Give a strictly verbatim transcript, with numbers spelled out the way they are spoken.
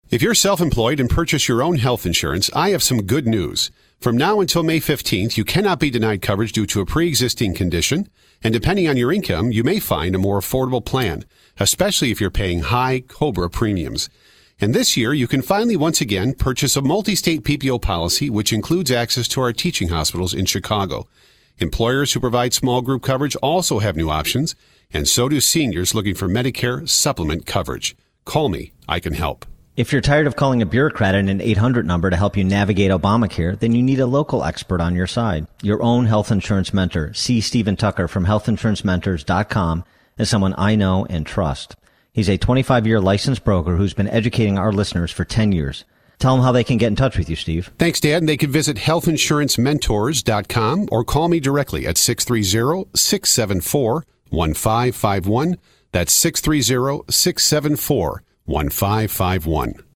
If you're self-employed and purchase your own health insurance, I have some good news. From now until May fifteenth, you cannot be denied coverage due to a pre-existing condition, and depending on your income, you may find a more affordable plan, especially if you're paying high COBRA premiums. And this year, you can finally once again purchase a multi-state P P O policy, which includes access to our teaching hospitals in Chicago. Employers who provide small group coverage also have new options, and so do seniors looking for Medicare supplement coverage. Call me. I can help. If you're tired of calling a bureaucrat at an eight hundred number to help you navigate Obamacare, then you need a local expert on your side. Your own health insurance mentor, C. Stephen Tucker from health insurance mentors dot com, is someone I know and trust. He's a twenty-five-year licensed broker who's been educating our listeners for ten years. Tell them how they can get in touch with you, Steve. Thanks, Dad. They can visit health insurance mentors dot com or call me directly at six three zero, six seven four, one five five one. That's six three zero, six seven four, one five five one.